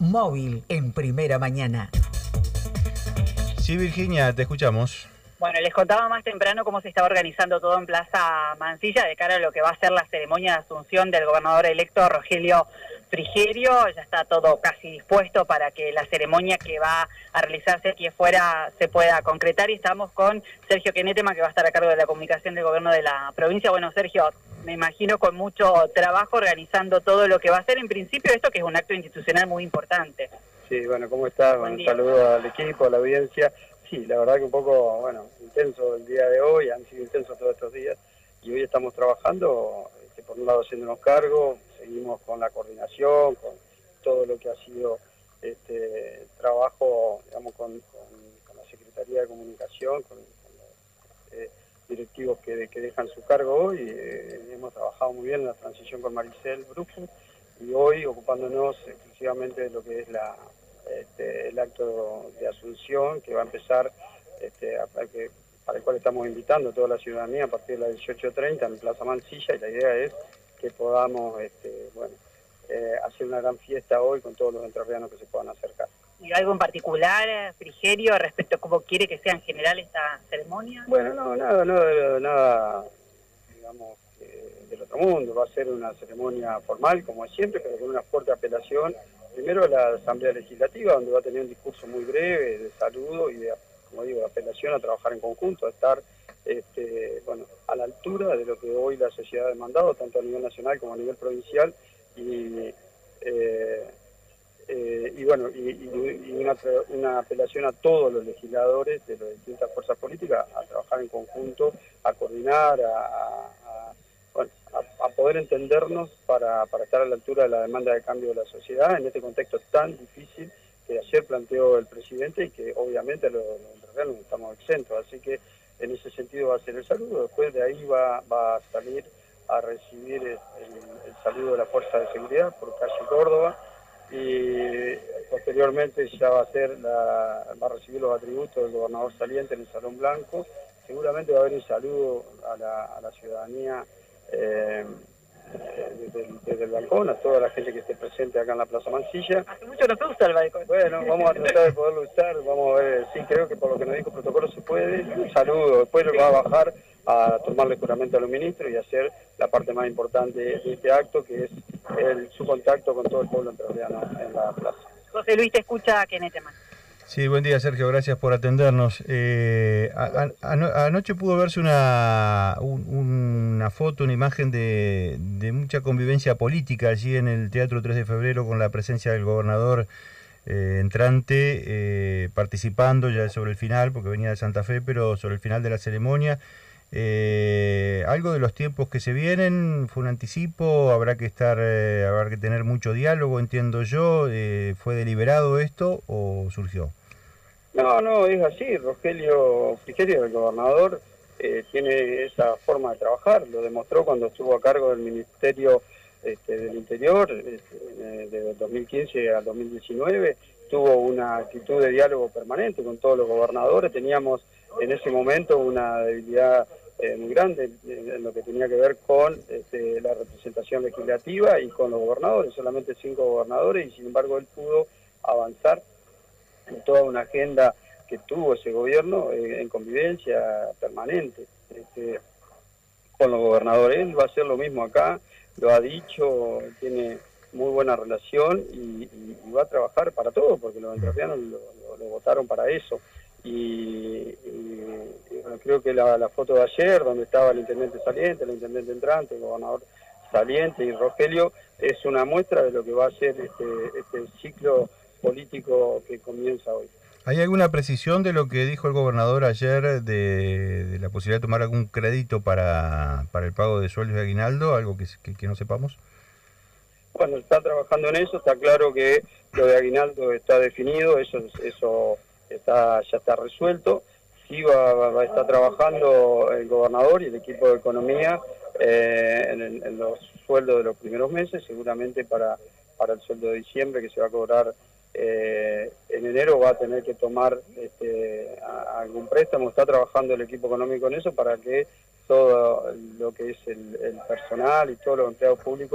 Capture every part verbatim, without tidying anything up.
Móvil en Primera Mañana. Sí, Virginia, te escuchamos. Bueno, les contaba más temprano cómo se estaba organizando todo en Plaza Mansilla de cara a lo que va a ser la ceremonia de asunción del gobernador electo Rogelio Frigerio. Ya está todo casi dispuesto para que la ceremonia que va a realizarse aquí afuera se pueda concretar, y estamos con Sergio Quenetema, que va a estar a cargo de la comunicación del gobierno de la provincia. Bueno, Sergio, me imagino con mucho trabajo organizando todo lo que va a ser en principio esto, que es un acto institucional muy importante. Sí, bueno, ¿cómo estás? Bueno, un saludo al equipo, a la audiencia. Sí, la verdad que un poco, bueno, intenso el día de hoy, han sido intensos todos estos días, y hoy estamos trabajando, este, por un lado haciéndonos cargo, seguimos con la coordinación, con todo lo que ha sido este trabajo, digamos, con, con, con la Secretaría de Comunicación, con, con los eh, directivos que, que dejan su cargo hoy. Eh, hemos trabajado muy bien en la transición con Maricel Brujo, y hoy ocupándonos exclusivamente de lo que es la Este, el acto de asunción, que va a empezar, este, a, a que, para el cual estamos invitando a toda la ciudadanía a partir de las dieciocho treinta en Plaza Mansilla, y la idea es que podamos este, bueno, eh, hacer una gran fiesta hoy con todos los entrerrianos que se puedan acercar. ¿Y algo en particular, Frigerio, respecto a cómo quiere que sea en general esta ceremonia? Bueno, no, nada, nada, nada digamos, eh, del otro mundo. Va a ser una ceremonia formal, como es siempre, pero con una fuerte apelación. Primero la Asamblea Legislativa, donde va a tener un discurso muy breve de saludo y de, como digo, de apelación a trabajar en conjunto, a estar este, bueno, a la altura de lo que hoy la sociedad ha demandado, tanto a nivel nacional como a nivel provincial, y, eh, eh, y bueno, y, y una, una apelación a todos los legisladores de las distintas fuerzas políticas a trabajar en conjunto, a coordinar, a, a, bueno, a, a poder entendernos para, para estar a la altura de la demanda de cambio de la sociedad en este contexto tan difícil que ayer planteó el presidente, y que obviamente los entrerrianos no estamos exentos. Así que en ese sentido va a ser el saludo. Después de ahí va, va a salir a recibir el, el saludo de la Fuerza de Seguridad por calle Córdoba, y posteriormente ya va a ser la, va a recibir los atributos del gobernador saliente en el Salón Blanco. Seguramente va a haber un saludo a la, a la ciudadanía eh, desde, el, desde el balcón, a toda la gente que esté presente acá en la Plaza Mansilla. Hace mucho no se usa el balcón. Bueno, vamos a tratar de poderlo usar, vamos a ver, sí, creo que por lo que nos dijo el protocolo se puede. Un saludo, después va a bajar a tomarle juramento a los ministros y hacer la parte más importante de este acto, que es el, su contacto con todo el pueblo entrerriano en la plaza. José Luis, te escucha Quenetema. Sí, buen día, Sergio, gracias por atendernos. Eh, a, a, anoche pudo verse una, un, una foto, una imagen de, de mucha convivencia política allí en el Teatro tres de febrero, con la presencia del gobernador eh, entrante, eh, participando ya sobre el final, porque venía de Santa Fe, pero sobre el final de la ceremonia. Eh, algo de los tiempos que se vienen, fue un anticipo, habrá que estar, eh, habrá que tener mucho diálogo, entiendo yo. Eh, ¿fue deliberado esto o surgió? No, no, es así. Rogelio Frigerio, el gobernador, eh, tiene esa forma de trabajar, lo demostró cuando estuvo a cargo del Ministerio este, del Interior, este, de dos mil quince a dos mil diecinueve, tuvo una actitud de diálogo permanente con todos los gobernadores. Teníamos en ese momento una debilidad eh, muy grande en, en lo que tenía que ver con este, la representación legislativa y con los gobernadores, solamente cinco gobernadores, y sin embargo él pudo avanzar en toda una agenda que tuvo ese gobierno eh, en convivencia permanente este, con los gobernadores. Él va a hacer lo mismo acá, lo ha dicho, tiene muy buena relación y, y, y va a trabajar para todo, porque los entrerrianos lo, lo, lo votaron para eso. Y, y, y bueno, creo que la, la foto de ayer, donde estaba el intendente saliente, el intendente entrante, el gobernador saliente y Rogelio, es una muestra de lo que va a ser este, este ciclo político que comienza hoy. ¿Hay alguna precisión de lo que dijo el gobernador ayer de, de la posibilidad de tomar algún crédito para, para el pago de sueldos de aguinaldo? ¿Algo que, que, que no sepamos? Bueno, está trabajando en eso, está claro que lo de aguinaldo está definido, eso eso está ya está resuelto. Sí va, va a estar trabajando el gobernador y el equipo de economía eh, en, en los sueldos de los primeros meses, seguramente para, para el sueldo de diciembre, que se va a cobrar eh, en enero, va a tener que tomar este, a, algún préstamo. Está trabajando el equipo económico en eso para que todo lo que es el, el personal y todos los empleados públicos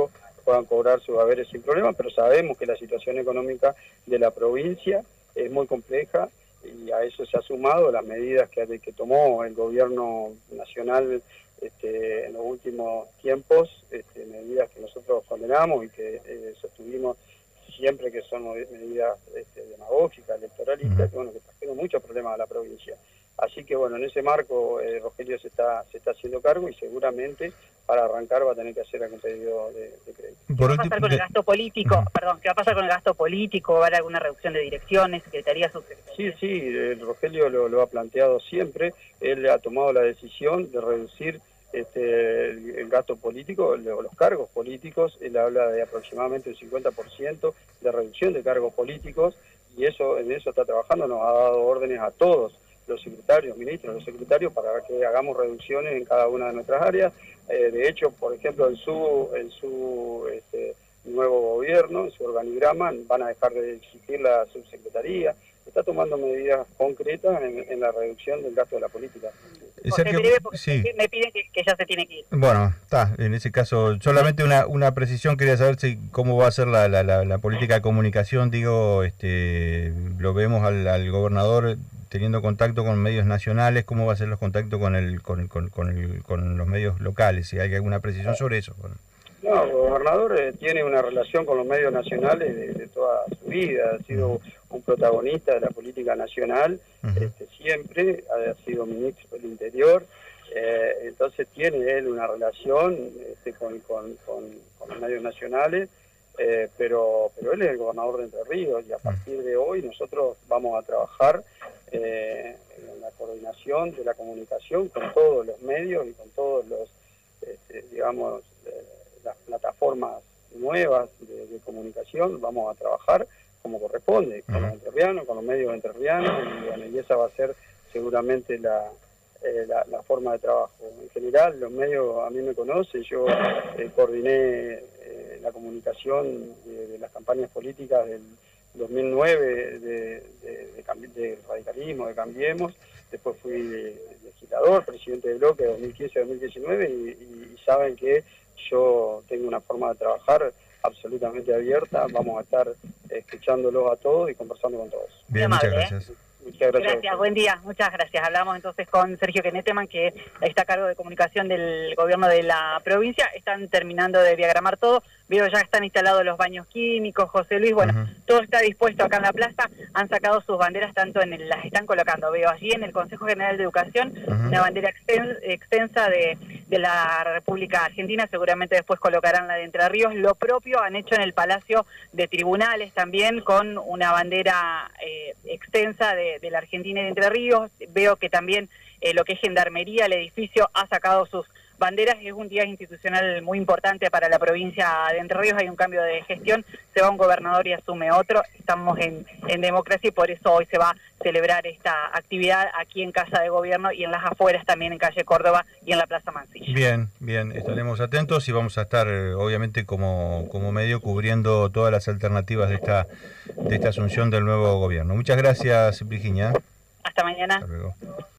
puedan cobrar sus haberes sin problema, pero sabemos que la situación económica de la provincia es muy compleja y a eso se ha sumado las medidas que, que tomó el gobierno nacional este, en los últimos tiempos, este, medidas que nosotros condenamos y que eh, sostuvimos siempre que son medidas este, demagógicas, electoralistas, uh-huh. que, bueno, que trajeron muchos problemas a la provincia. Así que bueno, en ese marco eh, Rogelio se está se está haciendo cargo y seguramente para arrancar va a tener que hacer algún pedido de, de crédito. ¿Qué va a pasar con el gasto político? Uh-huh. Perdón, ¿qué va a pasar con el gasto político? ¿Va a haber alguna reducción de direcciones, secretarías, subsecretarías? Sí, sí, el Rogelio lo, lo ha planteado siempre. Él ha tomado la decisión de reducir este, el, el gasto político, los cargos políticos. Él habla de aproximadamente un cincuenta por ciento de reducción de cargos políticos y eso en eso está trabajando, nos ha dado órdenes a todos los secretarios, ministros, los secretarios, para que hagamos reducciones en cada una de nuestras áreas. Eh, de hecho, por ejemplo, en su, en su este, nuevo gobierno, en su organigrama, van a dejar de exigir la subsecretaría. Está tomando medidas concretas en, en la reducción del gasto de la política. Sergio, breve porque sí. Me piden que, que ya se tiene que ir. Bueno, está, en ese caso, solamente una, una precisión, quería saber si cómo va a ser la, la, la, la política de comunicación, digo, este, lo vemos al, al gobernador teniendo contacto con medios nacionales, ¿cómo va a ser los contactos con el con, con, con, el, con los medios locales? Si hay alguna precisión sobre eso. Bueno. No, el gobernador eh, tiene una relación con los medios nacionales de, de toda su vida, ha sido uh-huh. un protagonista de la política nacional, uh-huh. este, siempre, ha sido ministro del Interior, eh, entonces tiene él una relación este, con, con, con, con los medios nacionales, eh, pero, pero él es el gobernador de Entre Ríos y a partir de hoy nosotros vamos a trabajar eh, en la coordinación de la comunicación con todos los medios y con todos los, este, digamos, eh, las plataformas nuevas de, de comunicación. Vamos a trabajar como corresponde, con uh-huh. los entrerrianos, con los medios entrerrianos, y, bueno, y esa va a ser seguramente la, eh, la, la forma de trabajo. En general, los medios a mí me conocen, yo eh, coordiné eh, la comunicación de, de las campañas políticas del dos mil nueve de, de, de, de radicalismo, de Cambiemos, después fui legislador, presidente de bloque de dos mil quince a dos mil diecinueve y, y saben que yo tengo una forma de trabajar absolutamente abierta, vamos a estar escuchándolos a todos y conversando con todos. Bien, muchas gracias. ¿eh? Muchas gracias. Gracias, buen día, muchas gracias. Hablamos entonces con Sergio Keneteman, que está a cargo de comunicación del gobierno de la provincia. Están terminando de diagramar todo. Veo ya están instalados los baños químicos, José Luis, bueno, uh-huh. todo está dispuesto acá en la plaza. Han sacado sus banderas, tanto en el, las están colocando. Veo allí en el Consejo General de Educación uh-huh. una bandera exten, extensa de, de la República Argentina, seguramente después colocarán la de Entre Ríos. Lo propio han hecho en el Palacio de Tribunales también, con una bandera eh, extensa de, de la Argentina y de Entre Ríos. Veo que también eh, lo que es Gendarmería, el edificio, ha sacado sus banderas. Es un día institucional muy importante para la provincia de Entre Ríos. Hay un cambio de gestión, se va un gobernador y asume otro. Estamos en, en democracia y por eso hoy se va a celebrar esta actividad aquí en Casa de Gobierno y en las afueras también, en Calle Córdoba y en la Plaza Mansilla. Bien, bien, estaremos atentos y vamos a estar obviamente como, como medio cubriendo todas las alternativas de esta, de esta asunción del nuevo gobierno. Muchas gracias, Virginia. Hasta mañana. Hasta luego.